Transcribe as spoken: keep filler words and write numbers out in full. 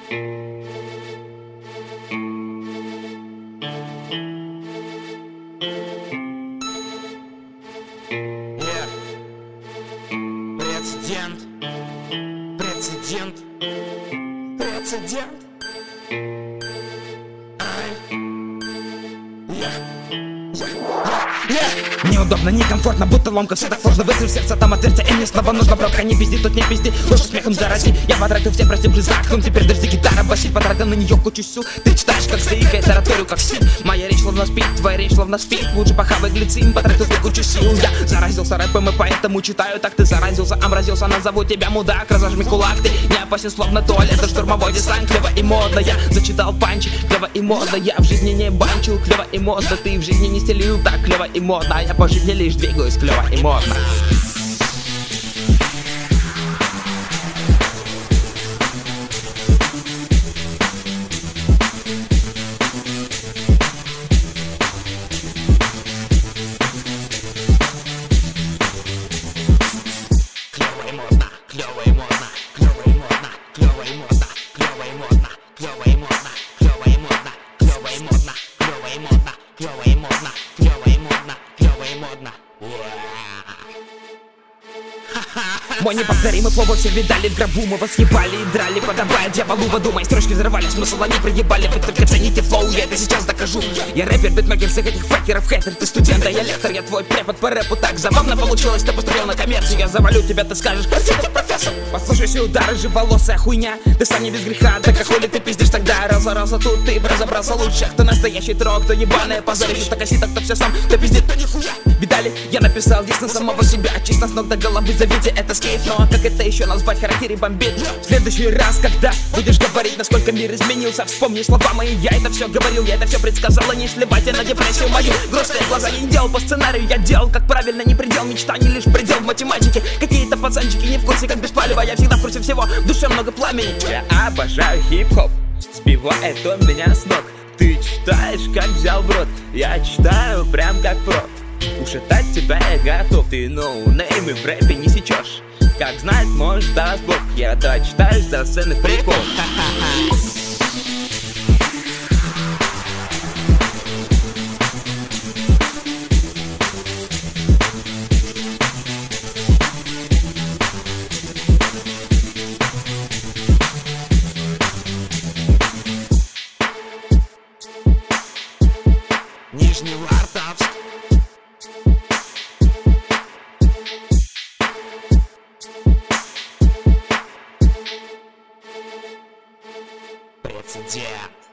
Yeah. Прецедент, прецедент, прецедент. Ай. Я, я, я, я. Неудобно, некомфортно, будто ломка, все так сложно. Выстрел в сердце, там отверстие, и мне снова нужно. Братка, не пизди, тут не пизди, лучше смехом зарази. Я потратил все, прости, близакнул, теперь дожди, гитара басит. Потратил на нее кучу сил. Ты читаешь как заика, тараторию как син. Моя речь словно спит, твоя речь словно спит. Лучше похавай глицин, потратил ты кучу сил. Я заразился рэпом и поэтому читаю. Так ты заразился, омразился, назову тебя мудак. Разожми кулак, ты не опасен, словно туалет. Это штурмовой десант, клево и модно. Я зачитал панчи, клево и модно. Я в жизни не банчил, клево и модно. Ты в жизни не стелил, так клево и модно. А я по жизни лишь двигаюсь, клево и модно. Клёво и модно, клёво и модно, клёво и модно, клёво и модно, клёво и модно, клёво и модно, клёво и модно, клёво и модно, клёво и модно, клёво и модно, клёво и модно, клёво и модно. Мой неповторимый флоу все видали, в гробу мы вас ебали и драли, подобая дьяволу в аду. Мои строчки взрывали, смысл они проебали. Вы только цените флоу, я это сейчас докажу. Я рэпер, битмейкер всех этих факеров, хейтер. Ты студент, а я лектор, я твой препод по рэпу. Так забавно получилось, ты поступил на коммерцию. Я завалю тебя, ты скажешь, простите, профессор. Послушай все удары, живолосая хуйня. Ты сам не без греха, так а хули ты пиздишь тогда? Разорался тут, ты бы разобрался лучше. Кто настоящий трог, кто ебаное позорище. Кто косит, а кто все сам, кто пиздит, кто нихуя. Видали, я написал здесь на самого себя. Чисто с ног до головы, зовите это скейт. Ну а как это еще назвать, характери бомбит? В следующий раз, когда будешь говорить, насколько мир изменился, вспомни слова мои, я это все говорил, я это все предсказал, а не сливайте на депрессию мою. Грустные глаза я не делал по сценарию, я делал как правильно, не предел мечтаний, лишь предел в математике. Какие-то пацанчики не в курсе, как без палева, я всегда в курсе всего, в душе много пламени. Я обожаю хип-хоп, сбивает он меня с ног. Ты читаешь, как взял в рот, я читаю прям как про. Ушатать тебя я готов, ты ноунейм и в рэпе не сечешь. Как знать, может, даст Бог, я дочитаюсь до сцены в прикол. Нижневартовск. Прецедент.